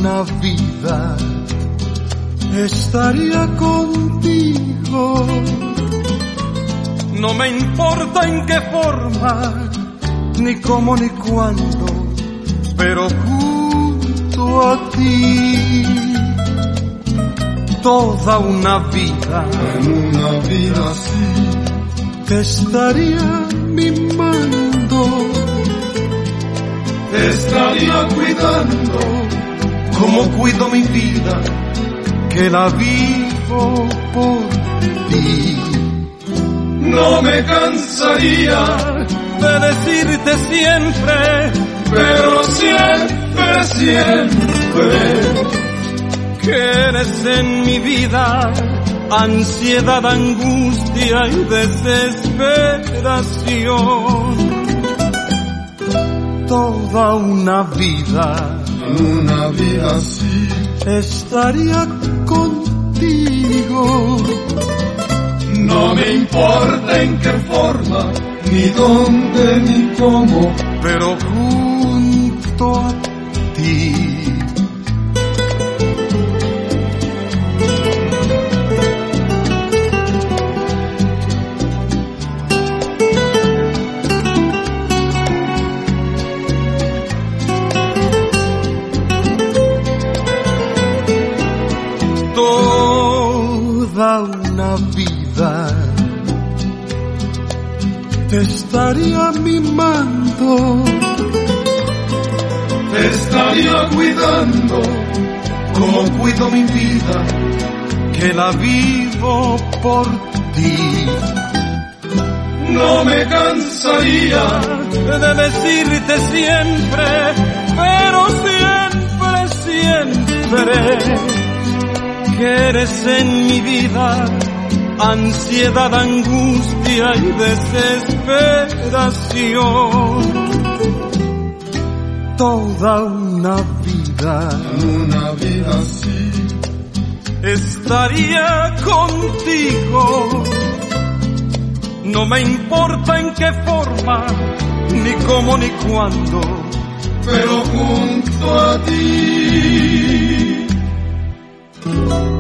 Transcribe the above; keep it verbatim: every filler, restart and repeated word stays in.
una vida estaría contigo. No me importa en qué forma, ni cómo ni cuándo, pero junto a ti. Toda una vida, en una vida así, te estaría mimando, te estaría cuidando, como cuido mi vida, que la vivo por ti. No me cansaría de decirte siempre, pero siempre, siempre, que eres en mi vida ansiedad, angustia y desesperación. Toda una vida, una vida así, estaría contigo. No me importa en qué forma, ni dónde, ni cómo, pero junto a ti. Toda una vida te estaría mimando, te estaría cuidando, como cuido mi vida, que la vivo por ti. No me cansaría de decirte siempre, pero siempre, siempre, que eres en mi vida ansiedad, angustia y desesperación. Toda una vida, una vida así, estaría contigo. No me importa en qué forma, ni cómo ni cuándo, pero junto a ti.